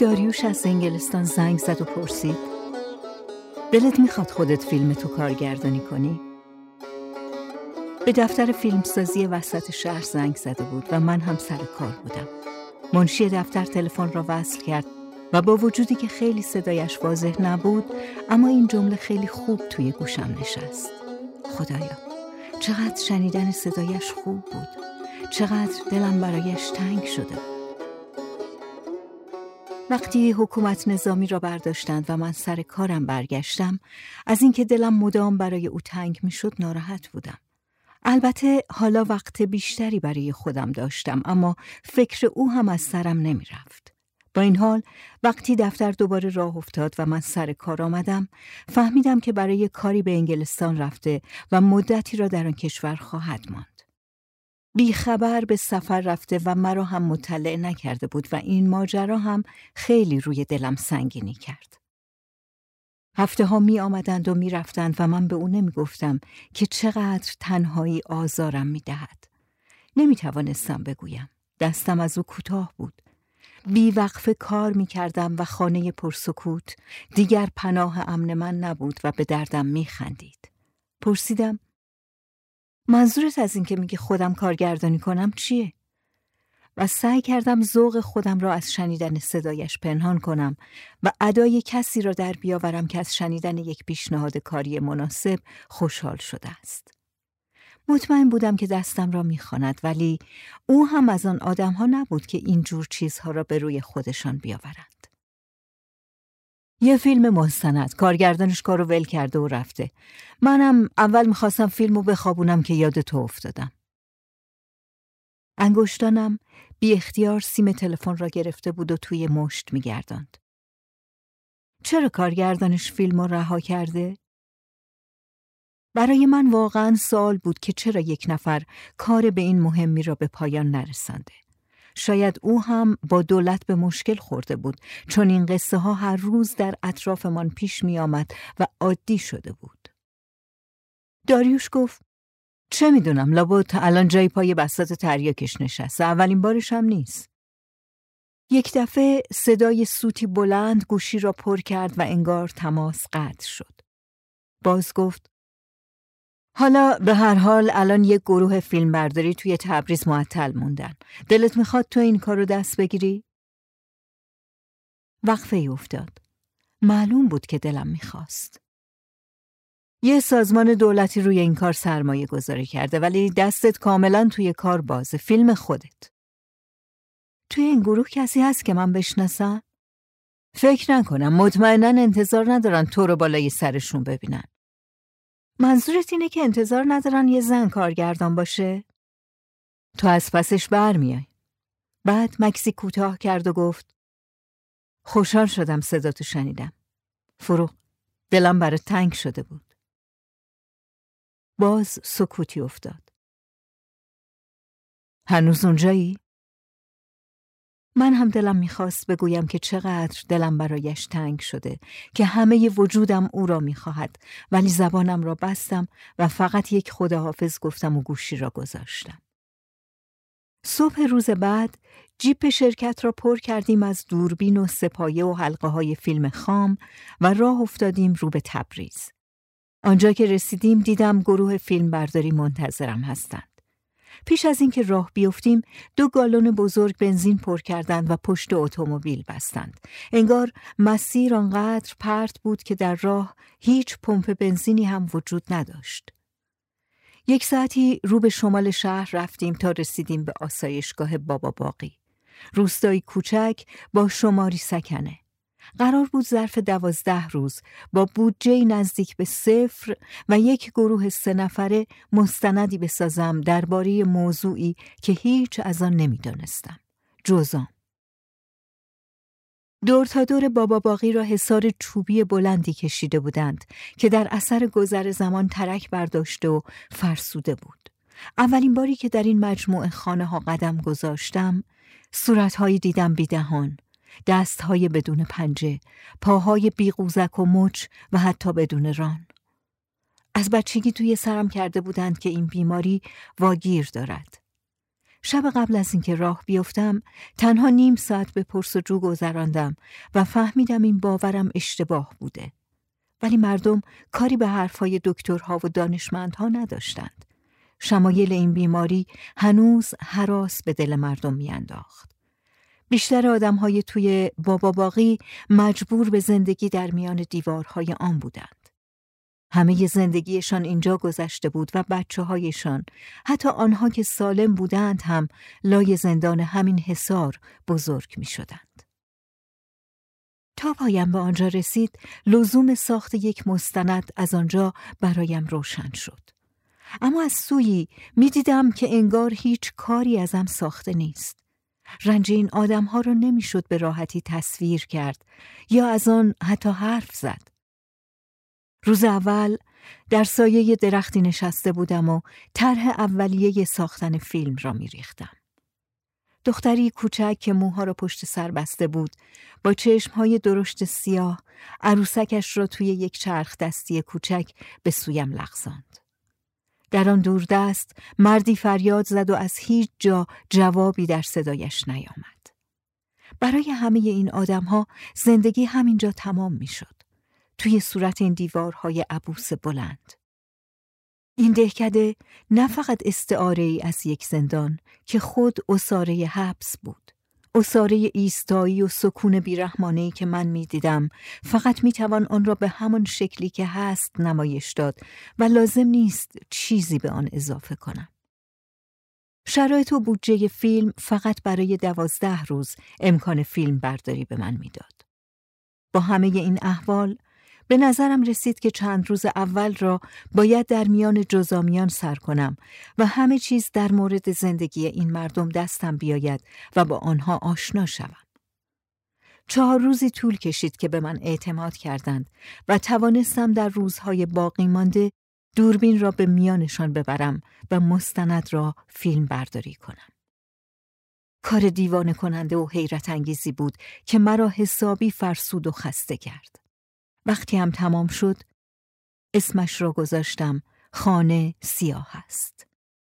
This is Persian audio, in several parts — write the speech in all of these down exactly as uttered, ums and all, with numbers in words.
داریوش از انگلستان زنگ زد و پرسید: دلت میخواد خودت فیلم تو کارگردانی کنی؟ به دفتر فیلمسازی وسط شهر زنگ زده بود و من هم سر کار بودم. منشی دفتر تلفن را وصل کرد و با وجودی که خیلی صدایش واضح نبود، اما این جمله خیلی خوب توی گوشم نشست: خدایا، چقدر شنیدن صدایش خوب بود، چقدر دلم برایش تنگ شده. وقتی حکومت نظامی را برداشتند و من سر کارم برگشتم، از اینکه دلم مدام برای او تنگ میشد ناراحت بودم. البته حالا وقت بیشتری برای خودم داشتم، اما فکر او هم از سرم نمی رفت. با این حال وقتی دفتر دوباره راه افتاد و من سر کار آمدم، فهمیدم که برای کاری به انگلستان رفته و مدتی را در آن کشور خواهد ماند. بی خبر به سفر رفته و مرا هم مطلع نکرده بود و این ماجرا هم خیلی روی دلم سنگینی کرد. هفته ها می آمدند و می رفتند و من به او نمی گفتم که چقدر تنهایی آزارم می دهد. نمی توانستم بگویم. دستم از او کوتاه بود. بی وقفه کار می کردم و خانه پرسکوت دیگر پناه امن من نبود و به دردم می خندید. پرسیدم: منظورت از این که میگی خودم کارگردانی کنم چیه؟ و سعی کردم ذوق خودم را از شنیدن صدایش پنهان کنم و ادای کسی را در بیاورم که از شنیدن یک پیشنهاد کاری مناسب خوشحال شده است. مطمئن بودم که دستم را میخواند، ولی او هم از آن آدم ها نبود که این جور چیزها را به روی خودشان بیاورند. یه فیلم مستند، کارگردانش کارو ول کرده و رفته. منم اول میخواستم فیلمو بخوابونم که یاد تو افتادم. انگشتانم بی اختیار سیم تلفن را گرفته بود و توی مشت میگرداند. چرا کارگردانش فیلمو رها کرده؟ برای من واقعاً سوال بود که چرا یک نفر کار به این مهمی را به پایان نرسانده. شاید او هم با دولت به مشکل خورده بود، چون این قصه ها هر روز در اطرافمان پیش می آمد و عادی شده بود. داریوش گفت: چه میدونم، لابد الان جای پای بساط تریاکش نشسته، اولین بارش هم نیست. یک دفعه صدای سوتی بلند گوشی را پر کرد و انگار تماس قطع شد. باز گفت: حالا به هر حال الان یک گروه فیلمبرداری توی تبریز معطل موندن. دلت میخواد تو این کارو دست بگیری؟ وقفه ای افتاد. معلوم بود که دلم میخواست. یه سازمان دولتی روی این کار سرمایه گذاری کرده، ولی دستت کاملا توی کار بازه، فیلم خودت. توی این گروه کسی هست که من بشناسم؟ فکر نکنم، مطمئناً انتظار ندارن تو رو بالای سرشون ببینن. منظورت اینه که انتظار ندارن یه زن کارگردان باشه؟ تو از پسش برمیای. بعد مکسی کوتاه کرد و گفت: خوشحال شدم صداتو شنیدم. فروغ، دلم برات تنگ شده بود. باز سکوتی افتاد. هنوز اونجایی؟ من هم دلم میخواست بگویم که چقدر دلم برایش تنگ شده، که همه وجودم او را میخواهد، ولی زبانم را بستم و فقط یک خداحافظ گفتم و گوشی را گذاشتم. صبح روز بعد جیپ شرکت را پر کردیم از دوربین و سپایه و حلقه های فیلم خام و راه افتادیم رو به تبریز. آنجا که رسیدیم دیدم گروه فیلمبرداری منتظرم هستند. پیش از اینکه راه بیفتیم دو گالون بزرگ بنزین پر کردند و پشت اتومبیل بستند. انگار مسیر آنقدر پرت بود که در راه هیچ پمپ بنزینی هم وجود نداشت. یک ساعتی رو به شمال شهر رفتیم تا رسیدیم به آسایشگاه بابا باقی. روستایی کوچک با شماری سکنه. قرار بود ظرف دوازده روز با بودجه نزدیک به صفر و یک گروه سه نفره مستندی بسازم درباره موضوعی که هیچ از آن نمی‌دانستم. جزام. دور تا دور بابا باقی را حصار چوبی بلندی کشیده بودند که در اثر گذر زمان ترک برداشته و فرسوده بود. اولین باری که در این مجموعه خانه ها قدم گذاشتم، صورتهایی دیدم بی دهان، دستهای بدون پنجه، پاهای بی قوزک و مچ و حتی بدون ران. از بچگی توی سرم کرده بودند که این بیماری واگیر دارد. شب قبل از اینکه راه بیفتم تنها نیم ساعت به پرس‌وجو گذراندم و فهمیدم این باورم اشتباه بوده. ولی مردم کاری به حرفهای دکترها و دانشمندها نداشتند. شمایل این بیماری هنوز هراس به دل مردم میانداخت. بیشتر آدم‌های توی بابا باقی مجبور به زندگی در میان دیوارهای آن بودند. همه زندگیشان اینجا گذشته بود و بچه‌هایشان، حتی آنها که سالم بودند هم لای زندان همین حصار بزرگ می‌شدند. تا پایم به آنجا رسید، لزوم ساخت یک مستند از آنجا برایم روشن شد. اما از سویی می دیدم که انگار هیچ کاری ازم ساخته نیست. رنج این آدم‌ها را نمی‌شد به راحتی تصویر کرد یا از آن حتی حرف زد. روز اول در سایه درختی نشسته بودم و طرح اولیه ساختن فیلم را می‌ریختم. دختری کوچک که موها را پشت سر بسته بود، با چشمهای درشت سیاه، عروسکش را توی یک چرخ دستی کوچک به سویم لغزاند. در آن دوردست مردی فریاد زد و از هیچ جا جوابی در صدایش نیامد. برای همه این آدم‌ها زندگی همینجا تمام می‌شد، توی صورت این دیوارهای عبوس بلند. این دهکده نه فقط استعاره ای از یک زندان که خود اساره حبس بود. اساره ایستایی و سکون بیرحمانه‌ای که من می دیدم فقط می توان آن را به همان شکلی که هست نمایش داد و لازم نیست چیزی به آن اضافه کنم. شرایط و بودجه فیلم فقط برای دوازده روز امکان فیلم برداری به من می داد. با همه این احوال به نظرم رسید که چند روز اول را باید در میان جزامیان سر کنم و همه چیز در مورد زندگی این مردم دستم بیاید و با آنها آشنا شوم. چهار روزی طول کشید که به من اعتماد کردند و توانستم در روزهای باقی مانده دوربین را به میانشان ببرم و مستند را فیلم برداری کنم. کار دیوانه کننده و حیرت انگیزی بود که مرا حسابی فرسود و خسته کرد. وقتی هم تمام شد، اسمش را گذاشتم خانه سیاه است.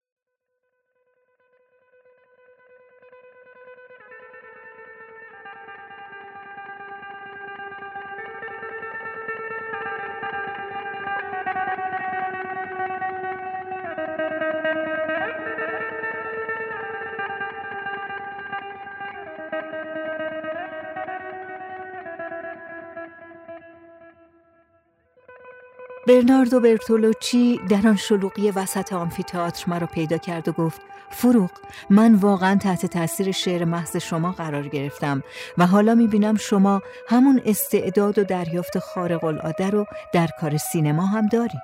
برناردو برتولوچی در آن شلوغی وسط آمفی‌تئاتر مرا پیدا کرد و گفت: فروغ، من واقعا تحت تاثیر شعر محض شما قرار گرفتم و حالا میبینم شما همون استعداد و دریافت خارق العاده رو در کار سینما هم داری.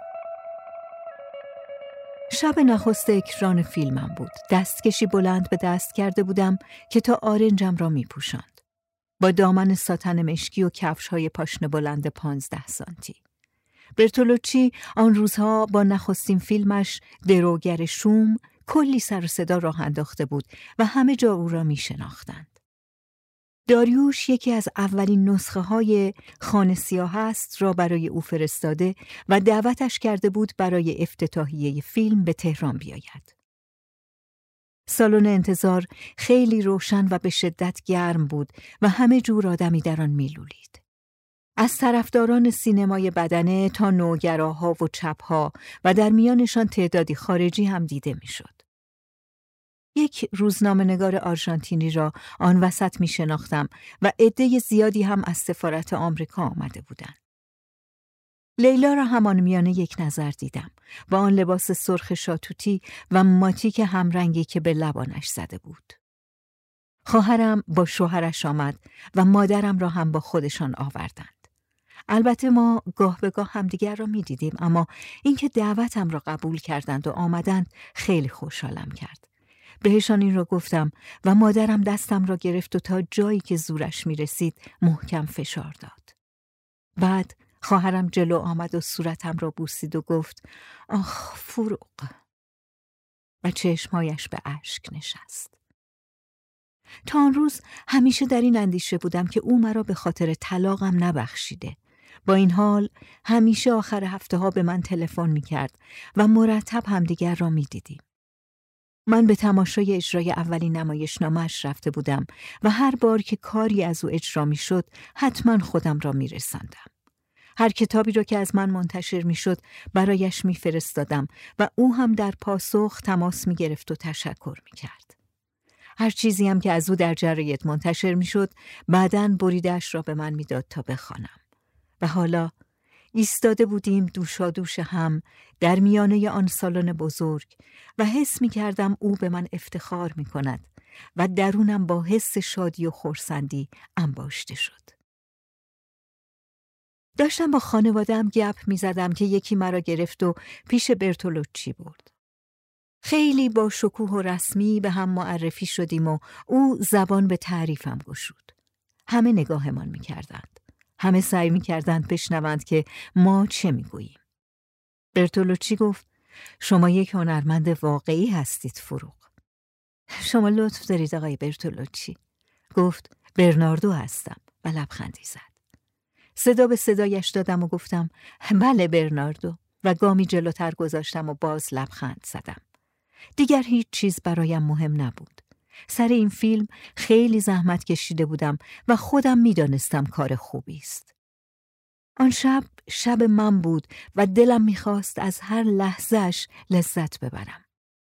شب نخست اکران فیلمم بود. دستکشی بلند به دست کرده بودم که تا آرنجم را میپوشاند، با دامن ساتن مشکی و کفش‌های پاشنه بلند پانزده سانتی. برتولوچی آن روزها با نخستین فیلمش دروگر شوم کلی سر و صدا راه انداخته بود و همه جا او را می شناختند. داریوش یکی از اولین نسخه های خانه سیاه است را برای او فرستاده و دعوتش کرده بود برای افتتاحیه فیلم به تهران بیاید. سالن انتظار خیلی روشن و به شدت گرم بود و همه جور آدمی در آن میلولید. از طرفداران سینمای بدنه تا نوگراها و چپها و در میانشان تعدادی خارجی هم دیده میشد. یک روزنامه‌نگار آرژانتینی را آن وسط می شناختم و عده زیادی هم از سفارت آمریکا آمده بودند. لیلا را همان میانه یک نظر دیدم با آن لباس سرخ شاتوتی و ماتیک همرنگی که به لبانش زده بود. خواهرم با شوهرش آمد و مادرم را هم با خودشان آوردند. البته ما گاه به گاه همدیگر را می دیدیم، اما اینکه دعوتم را قبول کردند و آمدند خیلی خوشحالم کرد. بهشان این را گفتم و مادرم دستم را گرفت و تا جایی که زورش می رسید محکم فشار داد. بعد خواهرم جلو آمد و صورتم را بوسید و گفت: آخ فروغ، و چشمهایش به اشک نشست. تا آن روز همیشه در این اندیشه بودم که او مرا به خاطر طلاقم نبخشیده. با این حال همیشه آخر هفته ها به من تلفن می کرد و مرتب همدیگر را می دیدیم. من به تماشای اجرای اولین نمایشنامه‌اش رفته بودم و هر بار که کاری از او اجرا می شد حتما خودم را می رساندم. هر کتابی را که از من منتشر می شد برایش می فرستادم و او هم در پاسخ تماس می گرفت و تشکر می کرد. هر چیزی هم که از او در جراید منتشر می شد بعداً بریده‌اش را به من می داد تا بخوانم. و حالا ایستاده بودیم دوشادوش هم در میانه آن سالن بزرگ و حس می کردم او به من افتخار می کند و درونم با حس شادی و خرسندی انباشته شد. داشتم با خانواده‌ام گپ می زدم که یکی مرا گرفت و پیش برتولوچی برد. خیلی با شکوه و رسمی به هم معرفی شدیم و او زبان به تعریفم گشود. همه نگاهمان می کردند. همه سعی می کردند بشنوند که ما چه می گوییم. برتولوچی گفت شما یک هنرمند واقعی هستید فروغ. شما لطف دارید آقای برتولوچی. گفت برناردو هستم و لبخندی زد. صدا به صدایش دادم و گفتم بله برناردو و گامی جلوتر گذاشتم و باز لبخند زدم. دیگر هیچ چیز برایم مهم نبود. سر این فیلم خیلی زحمت کشیده بودم و خودم می دانستم کار خوبی است. آن شب شب من بود و دلم می خواست از هر لحظهش لذت ببرم.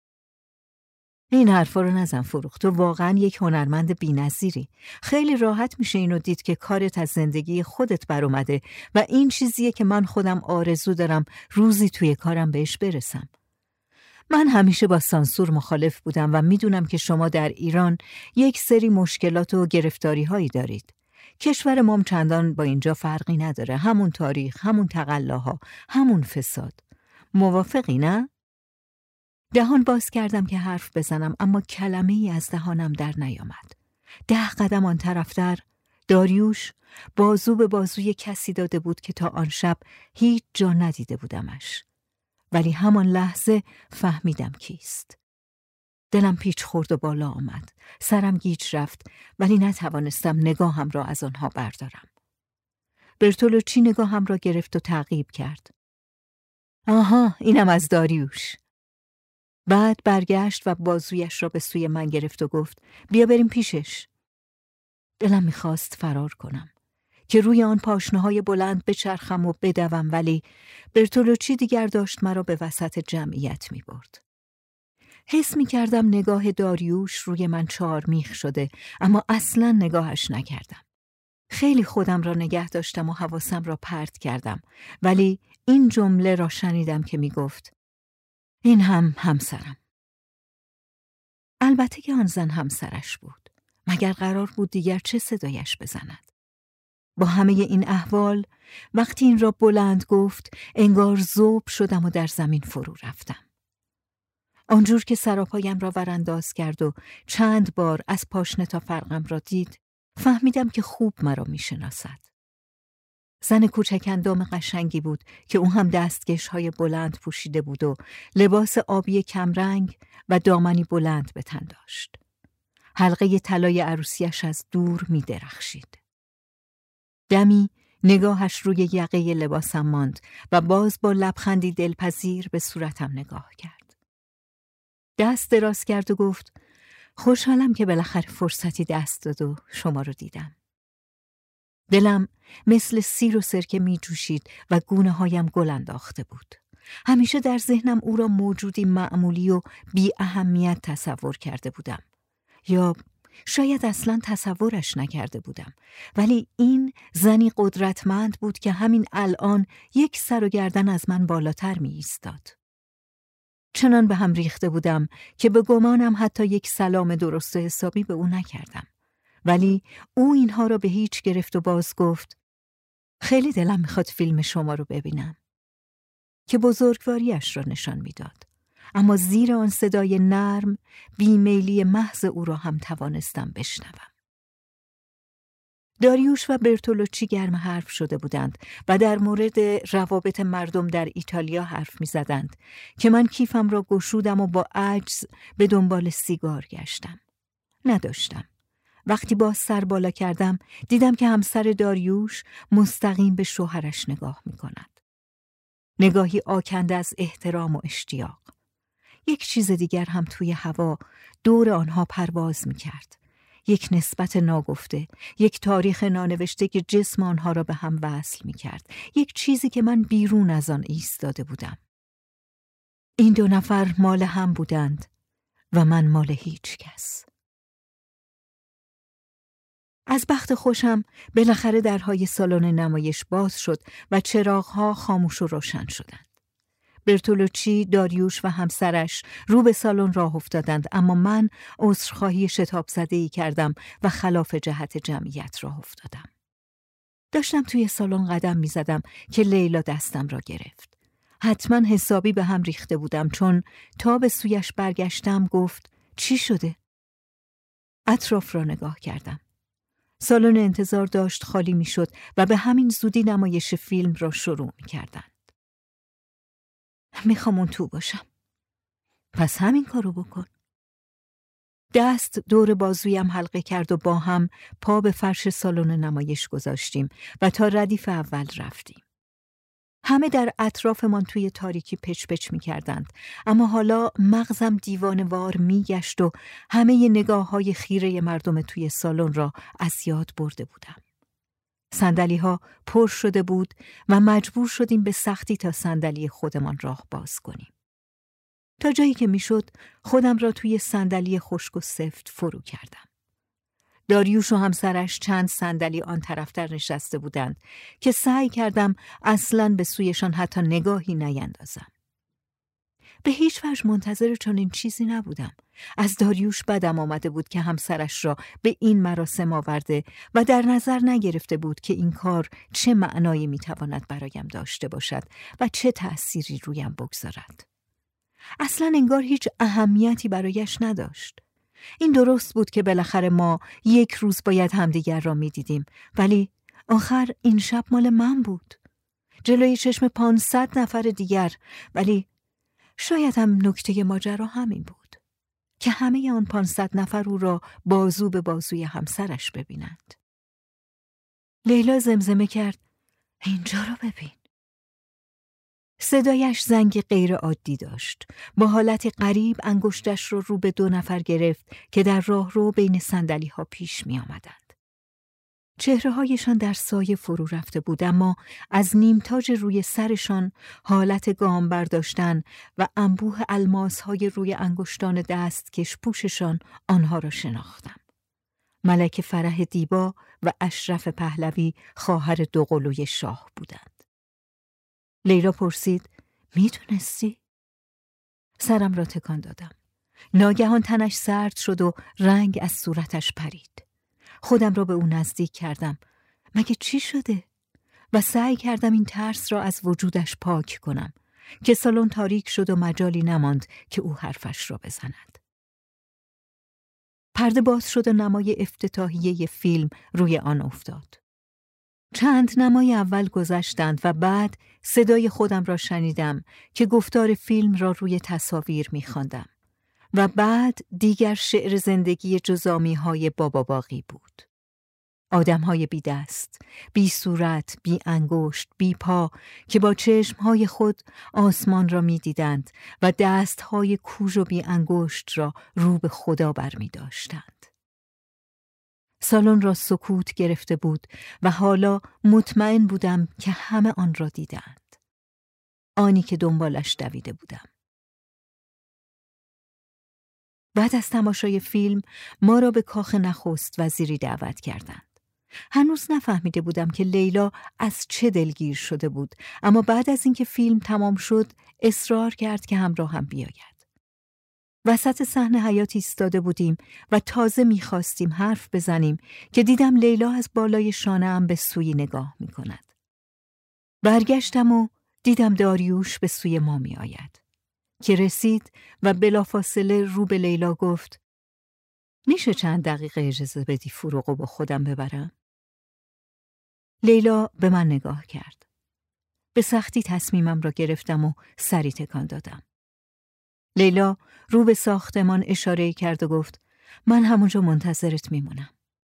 این حرفا رو نزن فروغ، تو واقعا یک هنرمند بی‌نظیری. خیلی راحت میشه اینو دید که کارت از زندگی خودت بر اومده و این چیزیه که من خودم آرزو دارم روزی توی کارم بهش برسم. من همیشه با سانسور مخالف بودم و میدونم که شما در ایران یک سری مشکلات و گرفتاری هایی دارید. کشور مام چندان با اینجا فرقی نداره، همون تاریخ، همون تقلاها، همون فساد. موافقی نه؟ دهان باز کردم که حرف بزنم اما کلمه ای از دهانم در نیامد. ده قدم آن طرفتر داریوش بازو به بازوی کسی داده بود که تا آن شب هیچ جا ندیده بودمش. ولی همان لحظه فهمیدم کیست. دلم پیچ خورد و بالا آمد. سرم گیج رفت ولی نتوانستم نگاهم را از آنها بردارم. برتولوچی نگاهم را گرفت و تعقیب کرد. آها، اینم از داریوش. بعد برگشت و بازویش را به سوی من گرفت و گفت بیا بریم پیشش. دلم میخواست فرار کنم که روی آن پاشنه‌های بلند بچرخم و بدوم، ولی برتولوچی دیگر داشت مرا به وسط جمعیت میبرد. حس میکردم نگاه داریوش روی من چهار میخ شده اما اصلا نگاهش نکردم. خیلی خودم را نگه داشتم و حواسم را پرت کردم، ولی این جمله را شنیدم که میگفت این هم همسرم. البته که آن زن همسرش بود. مگر قرار بود دیگر چه صدایش بزند؟ با همه این احوال وقتی این را بلند گفت انگار ذوب شدم و در زمین فرو رفتم. آنجور که سراپایم را ورانداز کرد و چند بار از پاشنه تا فرقم را دید فهمیدم که خوب مرا می شناسد. زن کوچک اندام قشنگی بود که او هم دستکش های بلند پوشیده بود و لباس آبی کمرنگ و دامنی بلند به تن داشت. حلقه طلای عروسیش از دور می درخشید. دمی نگاهش روی یقه لباسم ماند و باز با لبخندی دلپذیر به صورتم نگاه کرد. دست دراز کرد و گفت خوشحالم که بالاخره فرصتی دست داد و شما رو دیدم. دلم مثل سیر و سرکه می جوشید و گونه هایم گل انداخته بود. همیشه در ذهنم او را موجودی معمولی و بی اهمیت تصور کرده بودم. یا شاید اصلا تصورش نکرده بودم، ولی این زنی قدرتمند بود که همین الان یک سر و گردن از من بالاتر می ایستاد. چنان به هم ریخته بودم که به گمانم حتی یک سلام درست و حسابی به او نکردم. ولی او اینها را به هیچ گرفت و باز گفت خیلی دلم میخواد فیلم شما رو ببینم، که بزرگواریش را نشان میداد. اما زیر آن صدای نرم بیمیلی محض او را هم توانستم بشنوم. داریوش و برتولوچی گرم حرف شده بودند و در مورد روابط مردم در ایتالیا حرف می زدند که من کیفم را گشودم و با عجز به دنبال سیگار گشتم. نداشتم. وقتی باز سر بالا کردم دیدم که همسر داریوش مستقیم به شوهرش نگاه می کند. نگاهی آکنده از احترام و اشتیاق. یک چیز دیگر هم توی هوا دور آنها پرواز می کرد. یک نسبت ناگفته، یک تاریخ نانوشته که جسم آنها را به هم وصل می کرد. یک چیزی که من بیرون از آن ایستاده بودم. این دو نفر مال هم بودند و من مال هیچ کس. از بخت خوشم بالاخره درهای سالن نمایش باز شد و چراغ‌ها خاموش و روشن شدند. برتولوچی، داریوش و همسرش رو به سالن راه افتادند، اما من عذرخواهی شتاب زده‌ای کردم و خلاف جهت جمعیت راه افتادم. داشتم توی سالن قدم می زدم که لیلا دستم را گرفت. حتما حسابی به هم ریخته بودم، چون تا به سویش برگشتم گفت چی شده؟ اطراف را نگاه کردم. سالن انتظار داشت خالی می شد و به همین زودی نمایش فیلم را شروع می کردن. میخوام اون تو باشم. پس همین کارو بکن. دست دور بازویم حلقه کرد و با هم پا به فرش سالن نمایش گذاشتیم و تا ردیف اول رفتیم. همه در اطرافمان توی تاریکی پچ پچ می کردند، اما حالا مغزم دیوانه‌وار می گشت و همه نگاه های خیره مردم توی سالن را از یاد برده بودم. صندلی ها پر شده بود و مجبور شدیم به سختی تا صندلی خودمان راه باز کنیم. تا جایی که میشد خودم را توی صندلی خشک و سفت فرو کردم. داریوش و همسرش چند صندلی آن طرفتر نشسته بودند که سعی کردم اصلاً به سویشان حتی نگاهی نیندازم. به هیچ وجه منتظر چنین چیزی نبودم. از داریوش بدم آمده بود که همسرش را به این مراسم آورده و در نظر نگرفته بود که این کار چه معنایی میتواند برایم داشته باشد و چه تأثیری رویم بگذارد. اصلاً انگار هیچ اهمیتی برایش نداشت. این درست بود که بالاخره ما یک روز باید همدیگر را میدیدیم، ولی آخر این شب مال من بود. جلوی چشم پانصد نفر دیگر، ولی شاید هم نکته ماجرا همین بود که همه آن پانصد نفر او را بازو به بازوی همسرش ببینند. لیلا زمزمه کرد اینجا رو ببین. صدایش زنگ غیر عادی داشت. با حالت غریب انگشتش رو رو به دو نفر گرفت که در راه رو بین صندلی ها پیش می آمدند. چهره‌هایشان در سایه فرو رفته بود، اما از نیمتاج روی سرشان، حالت گام برداشتن و انبوه الماس‌های روی انگشتان دستکش پوششان آنها را شناختم. ملک فرح دیبا و اشرف پهلوی خواهر دوقلوی شاه بودند. لیلا پرسید میدونستی؟ سرم را تکان دادم. ناگهان تنش سرد شد و رنگ از صورتش پرید. خودم را به او نزدیک کردم. مگه چی شده؟ و سعی کردم این ترس را از وجودش پاک کنم که سالن تاریک شد و مجالی نماند که او حرفش را بزند. پرده باز شد و نمای افتتاحیه فیلم روی آن افتاد. چند نمای اول گذشتند و بعد صدای خودم را شنیدم که گفتار فیلم را روی تصاویر می‌خواندم. و بعد دیگر شعر زندگی جزامی های بابا باقی بود. آدم های بی دست، بی صورت، بی انگشت، بی پا که با چشم های خود آسمان را می دیدند و دست های کوژ و بی انگشت را رو به خدا بر می داشتند. سالن را سکوت گرفته بود و حالا مطمئن بودم که همه آن را دیدند. آنی که دنبالش دویده بودم. بعد از تماشای فیلم ما را به کاخ نخست وزیری دعوت کردند. هنوز نفهمیده بودم که لیلا از چه دلگیر شده بود، اما بعد از اینکه فیلم تمام شد اصرار کرد که همراهم بیاید. وسط صحنه حیاط ایستاده بودیم و تازه می‌خواستیم حرف بزنیم که دیدم لیلا از بالای شانه‌ام به سوی نگاه می‌کند. برگشتم و دیدم داریوش به سوی ما می‌آید. که رسید و بلافاصله رو به لیلا گفت میشه چند دقیقه اجازه بدی فروغو با خودم ببرم؟ لیلا به من نگاه کرد. به سختی تصمیمم را گرفتم و سری تکان دادم. لیلا رو به ساختمان اشاره کرد و گفت من همونجا منتظرت میمونم.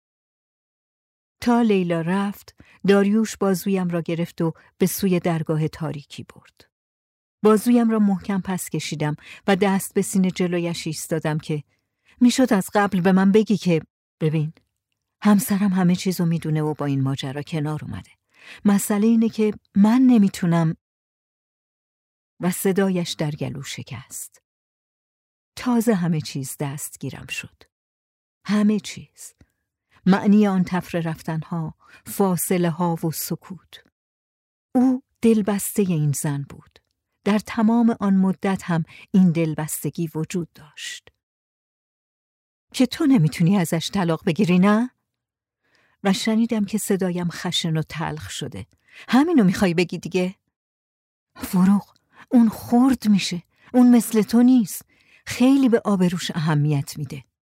تا لیلا رفت، داریوش بازویم را گرفت و به سوی درگاه تاریکی برد. بازویم را محکم پس کشیدم و دست به سینه جلویش ایستادم که میشد از قبل به من بگی که ببین، همسرم همه چیزو میدونه و با این ماجرا کنار اومده. مسئله اینه که من نمیتونم. و صدایش در گلو شکست. تازه همه چیز دستگیرم شد. همه چیز. معنی آن تفره رفتنها، فاصله ها و سکوت. او دلبسته این زن بود. در تمام آن مدت هم این دلبستگی وجود داشت. که تو نمیتونی ازش طلاق بگیری، نه؟ و شنیدم که صدایم خشن و تلخ شده. همینو میخوای بگی دیگه؟ فروغ، اون خرد میشه. اون مثل تو نیست. خیلی به آبروش اهمیت میده.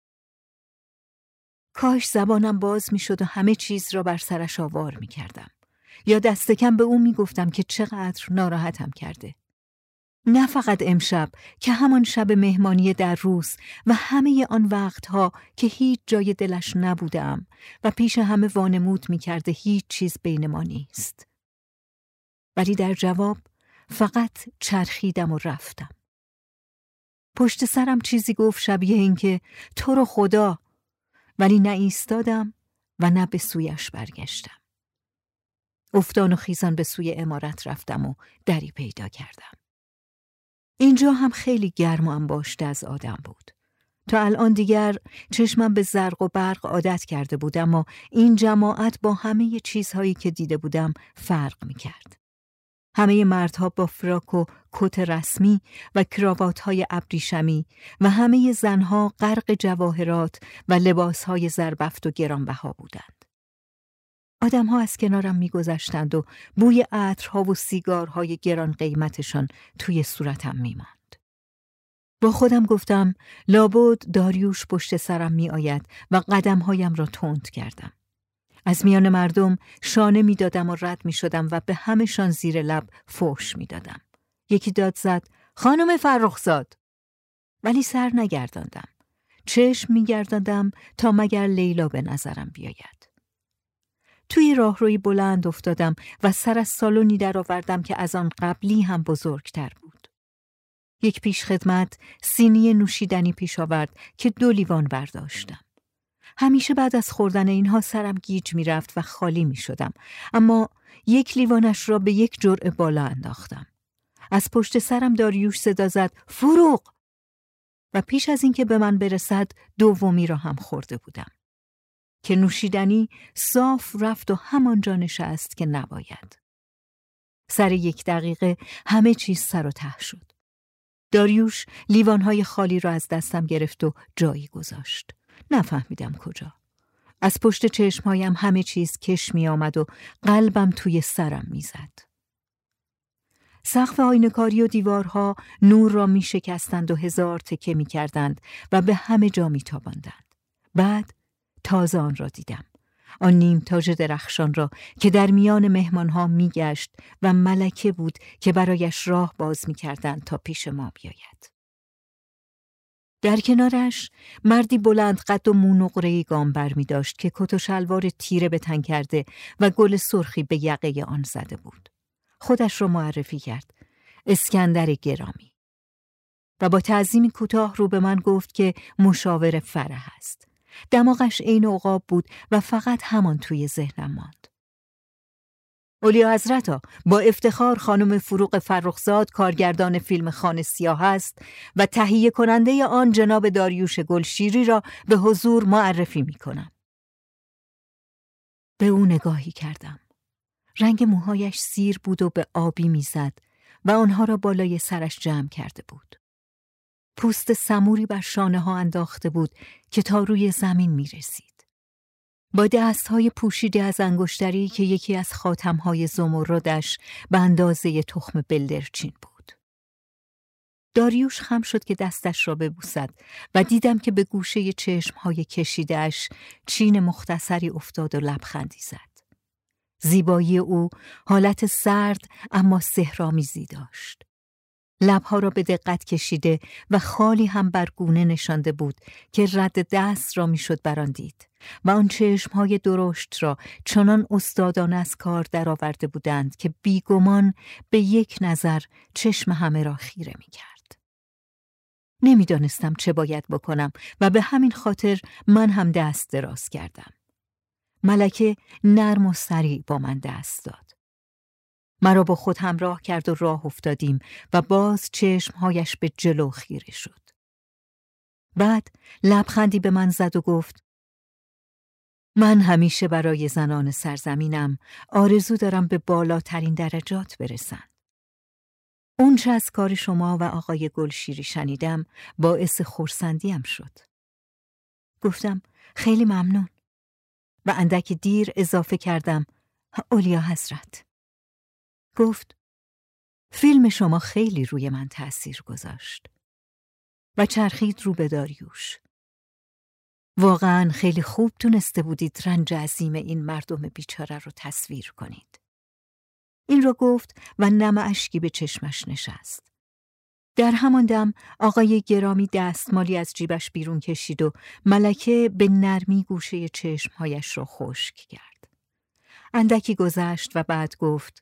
کاش زبانم باز میشد و همه چیز را بر سرش آوار میکردم. یا دست کم به اون میگفتم که چقدر ناراحتم کرده. نه فقط امشب که همان شب مهمانی در روز و همه آن وقتها که هیچ جای دلش نبودم و پیش همه وانمود میکرده هیچ چیز بین ما نیست. ولی در جواب فقط چرخیدم و رفتم. پشت سرم چیزی گفت شبیه این که تو رو خدا، ولی نه ایستادم و نه به سویش برگشتم. افتان و خیزان به سوی عمارت رفتم و دری پیدا کردم. اینجا هم خیلی گرم و انباشته از آدم بود. تا الان دیگر چشمم به زرق و برق عادت کرده بود، اما این جماعت با همه چیزهایی که دیده بودم فرق می‌کرد. همه مردها با فراک و کت رسمی و کراوات‌های ابریشمی و همه زنها غرق جواهرات و لباس‌های زربفت و گرانبها بودند. آدم‌ها از کنارم می‌گذشتند و بوی عطرها و سیگارهای گران قیمتشان توی صورتم می‌ماند. با خودم گفتم لابد داریوش پشت سرم می‌آید و قدم‌هایم را تند کردم. از میان مردم شانه می دادم و رد می شدم و به همه‌شان زیر لب فحش می دادم. یکی داد زد خانم فرخزاد، ولی سر نگرداندم. چشم می گرداندم تا مگر لیلا به نظرم بیاید. توی راهروی بلند افتادم و سر از سالونی در آوردم که از آن قبلی هم بزرگتر بود. یک پیش خدمت سینی نوشیدنی پیش آورد که دو لیوان برداشتم. همیشه بعد از خوردن اینها سرم گیج می رفت و خالی می شدم، اما یک لیوانش را به یک جرعه بالا انداختم. از پشت سرم داریوش صدا زد فروغ، و پیش از اینکه به من برسد دومی را هم خورده بودم که نوشیدنی صاف رفت و همانجا نشست که نباید. سر یک دقیقه همه چیز سر و ته شد. داریوش لیوانهای خالی را از دستم گرفت و جایی گذاشت. نفهمیدم کجا. از پشت چشمهایم همه چیز کش می آمد و قلبم توی سرم می زد. سقف آینه‌کاری و دیوارها نور را می شکستند و هزار تکه می کردند و به همه جا می تاباندند. بعد تازه آن را دیدم. آن نیم تاج درخشان را که در میان مهمانها می گشت و ملکه بود که برایش راه باز می کردند تا پیش ما بیاید. در کنارش مردی بلند قد و مونقره‌ای گام بر می داشت که کت و شلوار تیره به تن کرده و گل سرخی به یقه آن زده بود. خودش را معرفی کرد، اسکندر گرامی، و با تعظیمی کوتاه رو به من گفت که مشاور فرح است. دماغش عین عقاب بود و فقط همان توی ذهنم ماند. اولیا حضرتا، با افتخار خانم فروغ فرخزاد کارگردان فیلم خانه سیاه است و تهیه کننده آن جناب داریوش گلشیری را به حضور معرفی می کنم. به او نگاهی کردم. رنگ موهایش سیر بود و به آبی می زد و آنها را بالای سرش جمع کرده بود. پوست سموری بر شانه ها انداخته بود که تا روی زمین می رسید. با دستهای پوشیده از انگشتری که یکی از خاتمهای زمردش به اندازه تخم بلدرچین بود. داریوش خم شد که دستش را ببوسد و دیدم که به گوشه چشمهای کشیده‌اش چین مختصری افتاد و لبخندی زد. زیبایی او حالت سرد اما سحرآمیزی داشت. لبها را به دقت کشیده و خالی هم بر گونه نشانده بود که رد دست را میشد بر آن دید و آن چشمهای درشت را چنان استادانه از کار درآورده بودند که بیگمان به یک نظر چشم همه را خیره میکرد. نمیدانستم چه باید بکنم و به همین خاطر من هم دست دراز کردم. ملکه نرم و سریع با من دست داد. مرا با خود همراه کرد و راه افتادیم و باز چشمهایش به جلو خیره شد. بعد لبخندی به من زد و گفت: من همیشه برای زنان سرزمینم آرزو دارم به بالاترین درجات برسند. اونچه از کار شما و آقای گلشیری شنیدم باعث خرسندیم شد. گفتم: خیلی ممنون. و اندک دیر اضافه کردم: اولیا حضرت. گفت: فیلم شما خیلی روی من تأثیر گذاشت. و چرخید رو به داریوش. واقعاً خیلی خوب تونسته بودید رنج عظیم این مردم بیچاره رو تصویر کنید. این رو گفت و نم اشکی به چشمش نشست. در همان دم آقای گرامی دستمالی از جیبش بیرون کشید و ملکه به نرمی گوشه چشمهایش را خشک کرد. اندکی گذشت و بعد گفت: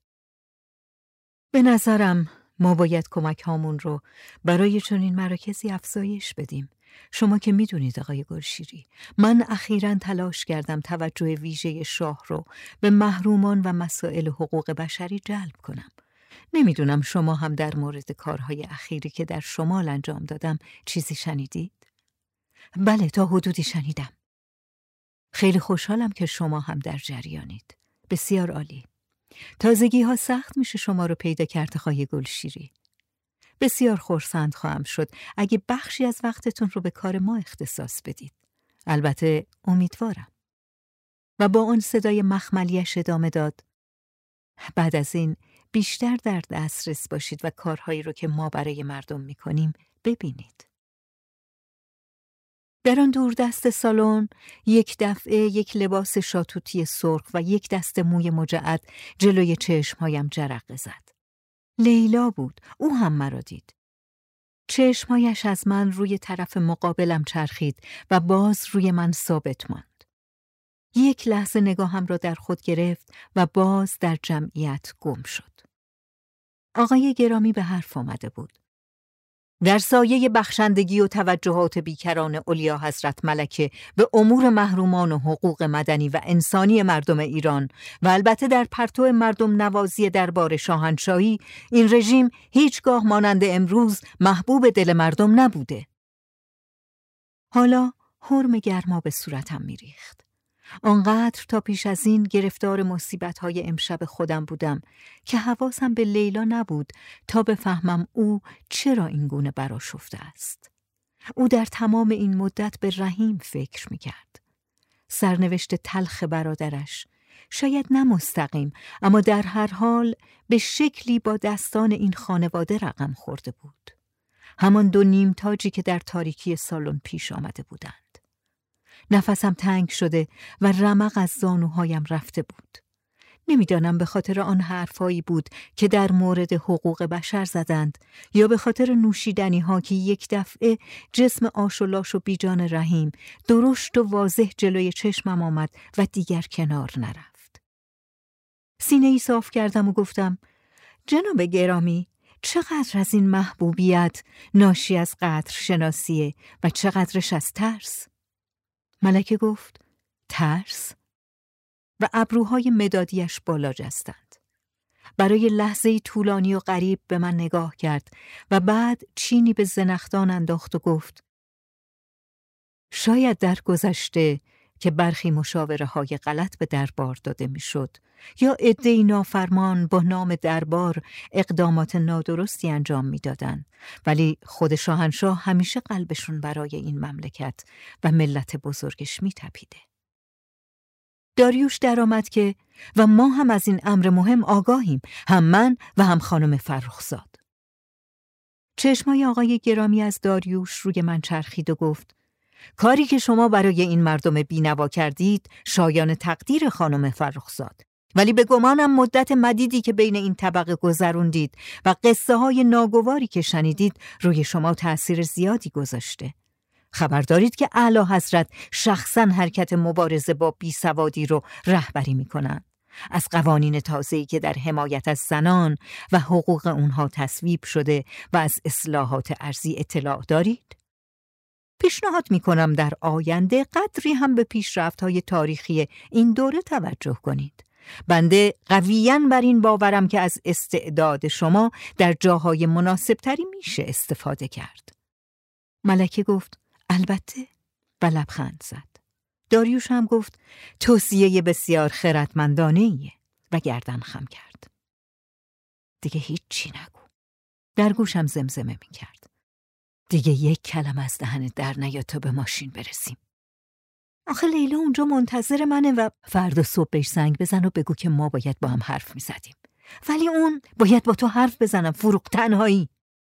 به نظرم ما باید کمک هامون رو برای چنین مراکزی افزایش بدیم. شما که میدونید آقای گلشیری، من اخیراً تلاش کردم توجه ویژه شاه رو به محرومان و مسائل حقوق بشری جلب کنم. نمیدونم شما هم در مورد کارهای اخیری که در شمال انجام دادم چیزی شنیدید؟ بله، تا حدودی شنیدم. خیلی خوشحالم که شما هم در جریانید. بسیار عالی. تازگی ها سخت میشه شما رو پیدا کرد آقای گلشیری. بسیار خرسند خواهم شد اگه بخشی از وقتتون رو به کار ما اختصاص بدید. البته امیدوارم. و با آن صدای مخملیش ادامه داد: بعد از این بیشتر در دسترس باشید و کارهایی رو که ما برای مردم میکنیم ببینید. در آن دور دست سالن یک دفعه یک لباس شاتوتی سرخ و یک دست موی مجعد جلوی چشمهایم جرقه زد. لیلا بود. او هم مرا دید. چشمهایش از من روی طرف مقابلم چرخید و باز روی من ثابت ماند. یک لحظه نگاهم را در خود گرفت و باز در جمعیت گم شد. آقای گرامی به حرف آمده بود: در سایه بخشندگی و توجهات بیکران اولیا حضرت ملکه به امور محرومان و حقوق مدنی و انسانی مردم ایران و البته در پرتو مردم نوازی دربار شاهنشاهی، این رژیم هیچگاه مانند امروز محبوب دل مردم نبوده. حالا حرم گرما به صورتم میریخت. آنقدر تا پیش از این گرفتار مصیبت‌های امشب خودم بودم که حواسم به لیلا نبود تا بفهمم او چرا این گونه برآشفته است. او در تمام این مدت به رحیم فکر می‌کرد. سرنوشت تلخ برادرش، شاید نه مستقیم، اما در هر حال به شکلی با دستان این خانواده رقم خورده بود. همان دو نیم تاجی که در تاریکی سالن پیش آمده بودند. نفسم تنگ شده و رمق از زانوهایم رفته بود. نمیدانم به خاطر آن حرفایی بود که در مورد حقوق بشر زدند یا به خاطر نوشیدنی ها که یک دفعه جسم آش و لاش و بیجان رحیم درشت و واضح جلوی چشمم آمد و دیگر کنار نرفت. سینه ای صاف کردم و گفتم: جناب گرامی، چقدر از این محبوبیت ناشی از قدر شناسیه و چقدرش از ترس؟ ملکه گفت: ترس؟ و ابروهای مدادیش بالا جستند. برای لحظه‌ای طولانی و غریب به من نگاه کرد و بعد چینی به زنخدان انداخت و گفت: شاید در گذشته که برخی مشاوره های غلط به دربار داده میشد یا عده‌ای نافرمان با نام دربار اقدامات نادرستی انجام میدادند، ولی خود شاهنشاه همیشه قلبشون برای این مملکت و ملت بزرگش میتپیده. داریوش درآمد که و ما هم از این امر مهم آگاهیم، هم من و هم خانم فرخزاد. چشمای آقای گرامی از داریوش روی من چرخید و گفت: کاری که شما برای این مردم بینوا کردید شایان تقدیر خانم فرخزاد. ولی به گمانم مدت مدیدی که بین این طبقه گذروندید و قصه های ناگواری که شنیدید روی شما تأثیر زیادی گذاشته. خبر دارید که اعلی حضرت شخصاً حرکت مبارزه با بیسوادی رو رهبری میکنن. از قوانین تازه‌ای که در حمایت از زنان و حقوق اونها تصویب شده و از اصلاحات ارضی اطلاع دارید؟ پیشنهاد میکنم در آینده قدری هم به پیشرفت‌های تاریخی این دوره توجه کنید. بنده قویاً بر این باورم که از استعداد شما در جاهای مناسبتری میشه استفاده کرد. ملکه گفت البته و لبخند زد. داریوش هم گفت توصیه بسیار خردمندانه‌ایه و گردن خم کرد. دیگه هیچی نگو. در گوشم زمزمه میکرد. دیگه یک کلمه از دهنت در نیاد تا به ماشین برسیم. آخه لیلا اونجا منتظر منه و فردا صبح بهش زنگ بزن و بگو که ما باید با هم حرف میزدیم. ولی اون باید با تو حرف بزنم. فروغ تنهایی.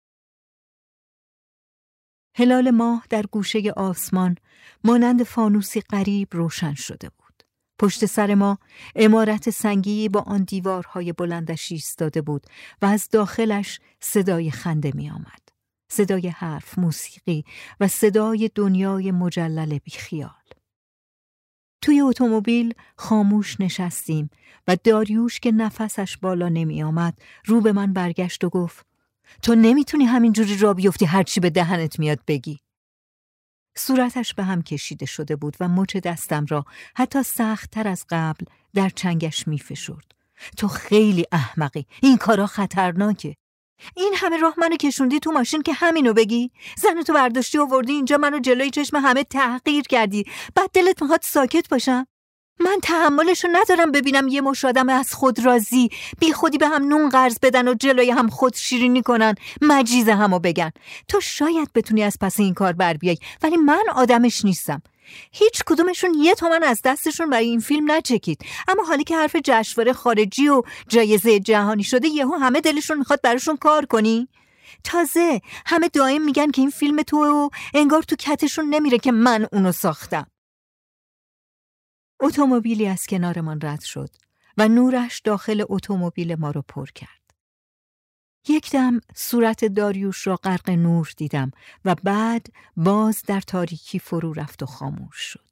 هلال ماه در گوشه آسمان مانند فانوسی غریب روشن شده بود. پشت سر ما عمارت سنگی با آن دیوارهای بلندش ایستاده بود و از داخلش صدای خنده می آمد. صدای حرف، موسیقی و صدای دنیای مجلل بیخیال. توی اتومبیل خاموش نشستیم و داریوش که نفسش بالا نمی آمد رو به من برگشت و گفت تو نمیتونی همینجوری را بیفتی هرچی به دهنت میاد بگی. صورتش به هم کشیده شده بود و مچ دستم را حتی سخت‌تر از قبل در چنگش میفشرد. تو خیلی احمقی. این کارا خطرناکه. این همه راه منو کشوندی تو ماشین که همینو بگی؟ زنتو برداشتی آوردی اینجا منو جلوی چشم همه تحقیر کردی. بعد دلت میخواد ساکت باشم؟ من تحملشو ندارم ببینم یه مش آدم از خود راضی بی خودی به هم نون قرض بدن و جلوی هم خود شیرینی کنن، مجیز همو بگن. تو شاید بتونی از پس این کار بر بیای ولی من آدمش نیستم. هیچ کدومشون یه تومن از دستشون برای این فیلم نچکید، اما حالی که حرف جشنواره خارجی و جایزه جهانی شده یهو همه دلشون میخواد براشون کار کنی. تازه همه دائم میگن که این فیلم تو و انگار تو کتشون نمیره که من اونو ساختم. اتومبیلی از کنارمان رد شد و نورش داخل اتومبیل ما رو پر کرد. یک دم صورت داریوش را غرق نور دیدم و بعد باز در تاریکی فرو رفت و خاموش شد.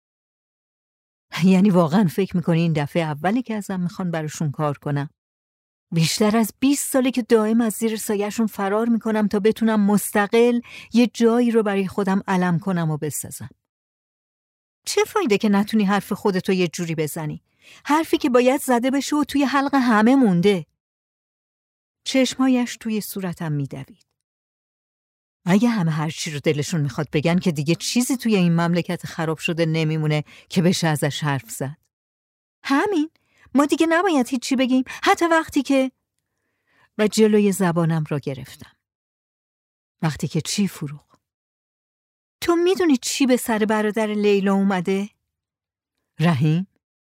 یعنی واقعا فکر میکنی این دفعه اولی که ازم میخوان براشون کار کنم؟ بیشتر از بیست ساله که دائم از زیر سایه‌شون فرار میکنم تا بتونم مستقل یه جایی رو برای خودم علم کنم و بسازم. چه فایده که نتونی حرف خودتو یه جوری بزنی؟ حرفی که باید زده بشه و توی حلق همه مونده. چشمایش توی صورتم میدوید. اگه همه هر چی رو دلشون میخواد بگن که دیگه چیزی توی این مملکت خراب شده نمیمونه که بشه ازش حرف زد. همین، ما دیگه نباید هیچی بگیم، حتی وقتی که... و جلوی زبانم را گرفتم. وقتی که چی فروغ؟ تو میدونی چی به سر برادر لیلا اومده؟ رحیم؟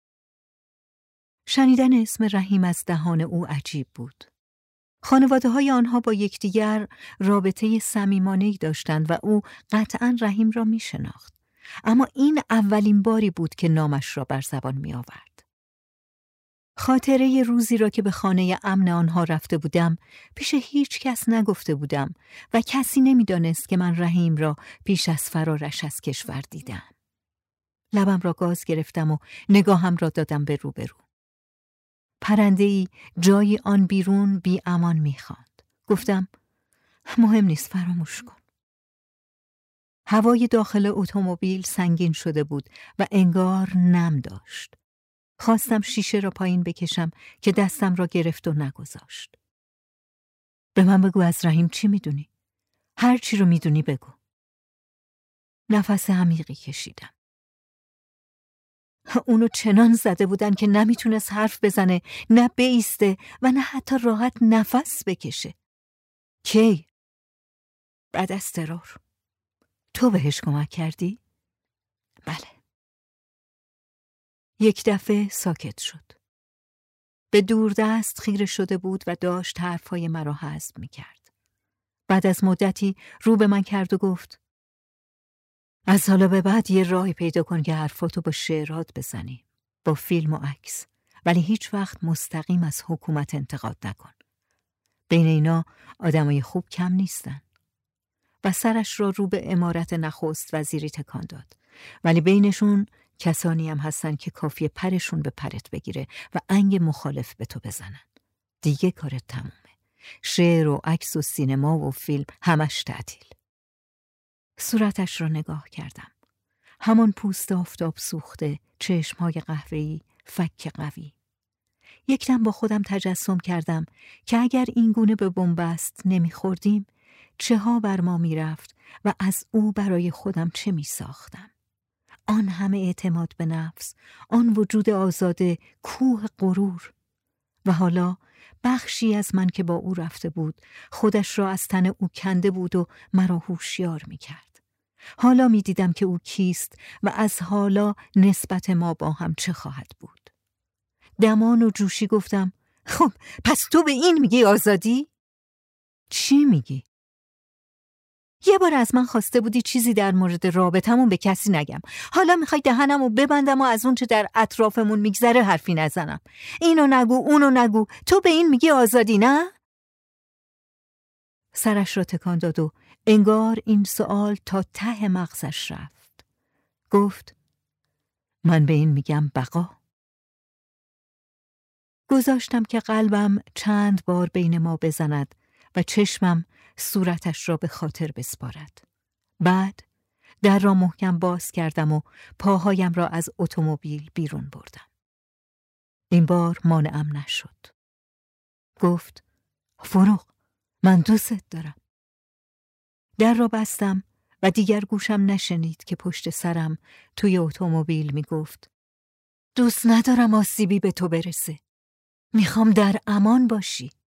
شنیدن اسم رحیم از دهان او عجیب بود. خانواده های آنها با یکدیگر رابطه صمیمانه‌ای داشتند و او قطعاً رحیم را می شناخت. اما این اولین باری بود که نامش را بر زبان می آورد. خاطره روزی را که به خانه امن آنها رفته بودم پیش هیچ کس نگفته بودم و کسی نمی دانست که من رحیم را پیش از فرارش از کشور دیدم. لبم را گاز گرفتم و نگاهم را دادم به روبرو. پرنده‌ای جای آن بیرون بی امان می خواند. گفتم مهم نیست، فراموش کن. هوای داخل اتومبیل سنگین شده بود و انگار نم داشت. خواستم شیشه را پایین بکشم که دستم را گرفت و نگذاشت. به من بگو از رحیم چی میدونی؟ هر چی رو میدونی بگو. نفس عمیقی کشیدم. اونو چنان زده بودن که نمیتونست حرف بزنه، نه بایسته و نه حتی راحت نفس بکشه. کی؟ بعد از ترور. تو بهش کمک کردی؟ بله. یک دفعه ساکت شد. به دوردست خیره شده بود و داشت حرفهای مرا هضم میکرد. بعد از مدتی رو به من کرد و گفت از حالا به بعد یه راهی پیدا کن که حرفاتو با شعرات بزنی، با فیلم و عکس. ولی هیچ وقت مستقیم از حکومت انتقاد نکن. بین اینا آدمای خوب کم نیستن. و سرش را رو به امارت نخست وزیری تکان داد. ولی بینشون کسانی هم هستن که کافیه پرشون به پرت بگیره و انگ مخالف به تو بزنن. دیگه کارت تمومه. شعر و عکس و سینما و فیلم همش تعطیل. صورتش را نگاه کردم. همان پوست آفتاب سوخته، چشمهای قهوه‌ای، فک قوی. یک دم با خودم تجسم کردم که اگر این گونه به بنبست نمیخوردیم، چه ها بر ما میرفت و از او برای خودم چه می ساختم. آن همه اعتماد به نفس، آن وجود آزاده، کوه غرور. و حالا بخشی از من که با او رفته بود، خودش را از تن او کنده بود و مرا هوشیار می کرد. حالا می دیدم که او کیست و از حالا نسبت ما با هم چه خواهد بود. دمان و جوشی گفتم: خب پس تو به این میگی آزادی؟ چی میگی؟ یه بار از من خواسته بودی چیزی در مورد رابطمون به کسی نگم. حالا میخوای دهنمو ببندم و از اون چه در اطرافمون میگذره حرفی نزنم. اینو نگو، اونو نگو. تو به این میگی آزادی، نه؟ سرش را تکان داد و انگار این سوال تا ته مغزش رفت. گفت: من به این میگم بقا. گذاشتم که قلبم چند بار بین ما بزند و چشمم صورتش را به خاطر بسپارد. بعد در را محکم باز کردم و پاهایم را از اتومبیل بیرون بردم. این بار مانعم نشد. گفت: فروغ، من دوست دارم. در را بستم و دیگر گوشم نشنید که پشت سرم توی اتومبیل می گفت: دوست ندارم آسیبی به تو برسه. میخوام در امان باشی.